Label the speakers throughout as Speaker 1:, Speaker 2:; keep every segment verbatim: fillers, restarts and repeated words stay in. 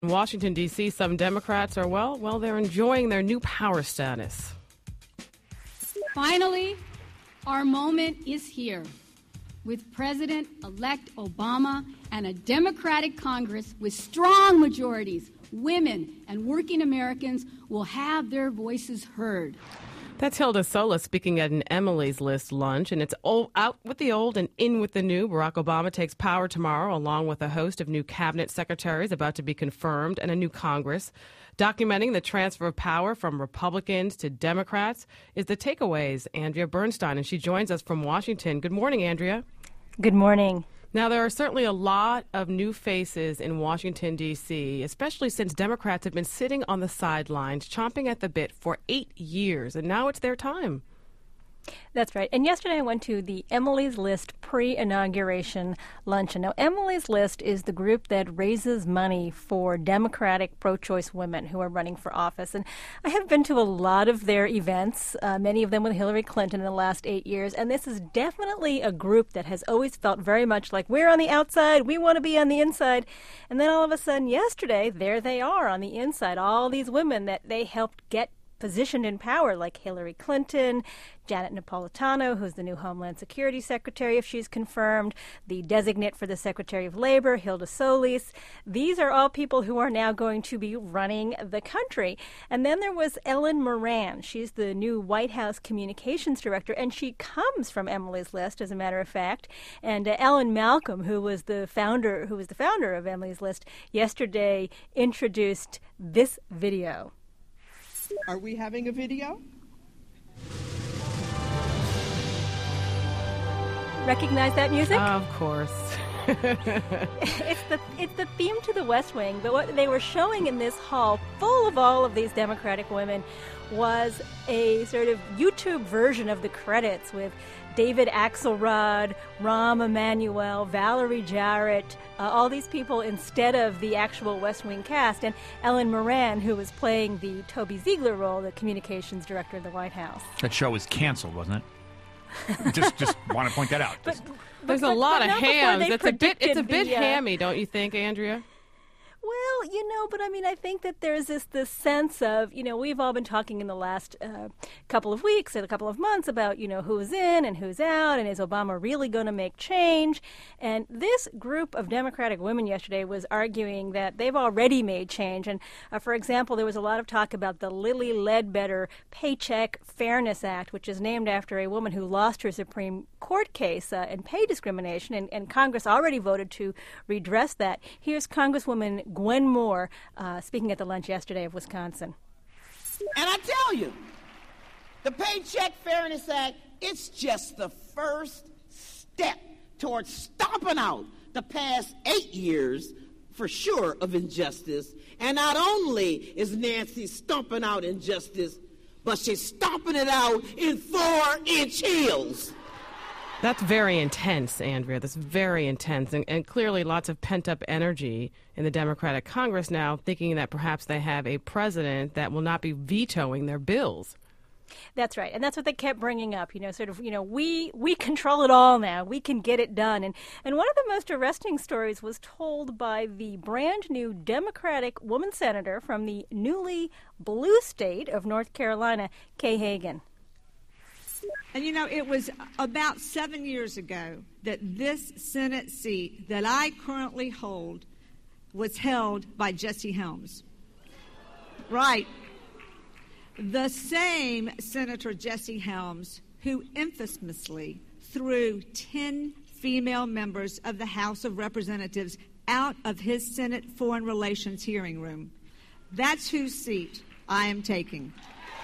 Speaker 1: In Washington, D C, some Democrats are, well, well, they're enjoying their new power status.
Speaker 2: Finally, our moment is here. With President-elect Obama and a Democratic Congress with strong majorities, women and working Americans will have their voices heard.
Speaker 1: That's Hilda Solis speaking at an Emily's List lunch, and it's old, out with the old and in with the new. Barack Obama takes power tomorrow, along with a host of new cabinet secretaries about to be confirmed and a new Congress. Documenting the transfer of power from Republicans to Democrats is The Takeaways, Andrea Bernstein, and she joins us from Washington. Good morning, Andrea.
Speaker 3: Good morning.
Speaker 1: Now, there are certainly a lot of new faces in Washington, D C, especially since Democrats have been sitting on the sidelines, chomping at the bit for eight years, and now it's their time.
Speaker 3: That's right. And yesterday I went to the Emily's List pre-inauguration luncheon. Now, Emily's List is the group that raises money for Democratic pro-choice women who are running for office. And I have been to a lot of their events, uh, many of them with Hillary Clinton in the last eight years. And this is definitely a group that has always felt very much like we're on the outside, we want to be on the inside. And then all of a sudden yesterday, there they are on the inside, all these women that they helped get positioned in power, like Hillary Clinton, Janet Napolitano, who's the new Homeland Security Secretary, if she's confirmed, the designate for the Secretary of Labor, Hilda Solis. These are all people who are now going to be running the country. And then there was Ellen Moran. She's the new White House Communications Director, and she comes from Emily's List, as a matter of fact. And uh, Ellen Malcolm, who was the founder, who was the founder of Emily's List, yesterday introduced this video.
Speaker 4: Are we having a video?
Speaker 3: Recognize that music?
Speaker 1: Of course.
Speaker 3: it's the it's the theme to The West Wing. But what they were showing in this hall, full of all of these Democratic women, was a sort of YouTube version of the credits with David Axelrod, Rahm Emanuel, Valerie Jarrett, uh, all these people instead of the actual West Wing cast, and Ellen Moran, who was playing the Toby Ziegler role, the communications director of the White House.
Speaker 5: That show was canceled, wasn't it? just just want to point that out.
Speaker 3: But, but,
Speaker 1: There's
Speaker 3: but,
Speaker 1: a lot
Speaker 3: but
Speaker 1: of hams. It's a bit it's a bit
Speaker 3: the, uh,
Speaker 1: hammy, don't you think, Andrea?
Speaker 3: Well, you know, but I mean, I think that there's this this sense of, you know, we've all been talking in the last uh, couple of weeks and a couple of months about, you know, who's in and who's out, and is Obama really going to make change? And this group of Democratic women yesterday was arguing that they've already made change. And, uh, for example, there was a lot of talk about the Lilly Ledbetter Paycheck Fairness Act, which is named after a woman who lost her Supreme Court case uh, in pay discrimination, and, and Congress already voted to redress that. Here's Congresswoman Gwen Moore uh, speaking at the lunch yesterday of Wisconsin.
Speaker 6: And I tell you, the Paycheck Fairness Act, it's just the first step towards stomping out the past eight years, for sure, of injustice. And not only is Nancy stomping out injustice, but she's stomping it out in four-inch heels.
Speaker 1: That's very intense, Andrea. That's very intense. And, and clearly lots of pent-up energy in the Democratic Congress now, thinking that perhaps they have a president that will not be vetoing their bills.
Speaker 3: That's right. And that's what they kept bringing up, you know, sort of, you know, we we control it all now. We can get it done. And, and one of the most arresting stories was told by the brand new Democratic woman senator from the newly blue state of North Carolina, Kay Hagan.
Speaker 7: And, you know, it was about seven years ago that this Senate seat that I currently hold was held by Jesse Helms. Right. The same Senator Jesse Helms who infamously threw ten female members of the House of Representatives out of his Senate Foreign Relations hearing room. That's whose seat I am taking.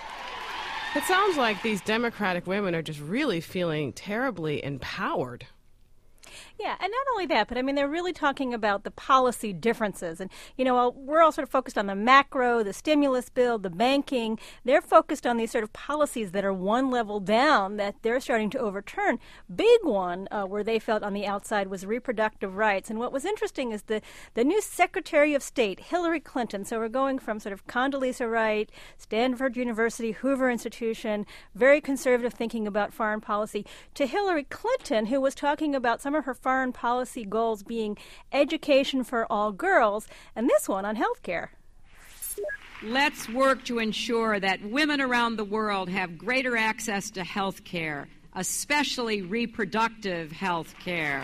Speaker 1: It sounds like these Democratic women are just really feeling terribly empowered.
Speaker 3: Yeah, and not only that, but I mean, they're really talking about the policy differences. And, you know, we're all sort of focused on the macro, the stimulus bill, the banking. They're focused on these sort of policies that are one level down that they're starting to overturn. Big one uh, where they felt on the outside was reproductive rights. And what was interesting is the, the new Secretary of State, Hillary Clinton. So we're going from sort of Condoleezza Rice, Stanford University, Hoover Institution, very conservative thinking about foreign policy, to Hillary Clinton, who was talking about some of her her foreign policy goals being education for all girls, and this one on health care.
Speaker 8: Let's work to ensure that women around the world have greater access to health care, especially reproductive health care.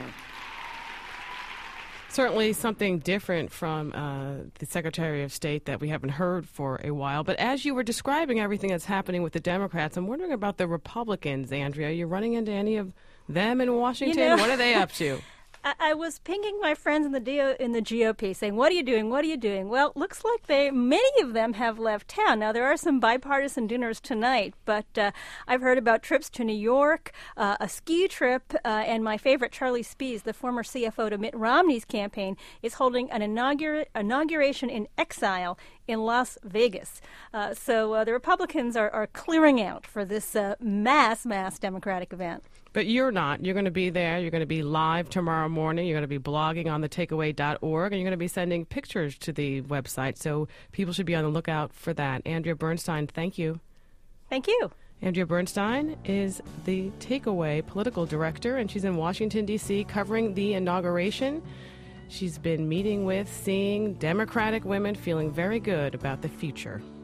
Speaker 1: Certainly something different from uh, the Secretary of State that we haven't heard for a while. But as you were describing everything that's happening with the Democrats, I'm wondering about the Republicans, Andrea. Are you running into any of them in Washington?
Speaker 3: You know,
Speaker 1: what are they up to?
Speaker 3: I, I was pinging my friends in the D O, in the G O P saying, what are you doing? What are you doing? Well, looks like they many of them have left town. Now, there are some bipartisan dinners tonight, but uh, I've heard about trips to New York, uh, a ski trip, uh, and my favorite, Charlie Spees, the former C F O to Mitt Romney's campaign, is holding an inaugura- inauguration in exile in Las Vegas. Uh, so uh, the Republicans are, are clearing out for this uh, mass, mass Democratic event.
Speaker 1: But you're not. You're going to be there. You're going to be live tomorrow morning. You're going to be blogging on the takeaway dot org, and you're going to be sending pictures to the website. So people should be on the lookout for that. Andrea Bernstein, thank you.
Speaker 3: Thank you.
Speaker 1: Andrea Bernstein is the Takeaway political director, and she's in Washington, D C, covering the inauguration. She's been meeting with, seeing Democratic women feeling very good about the future.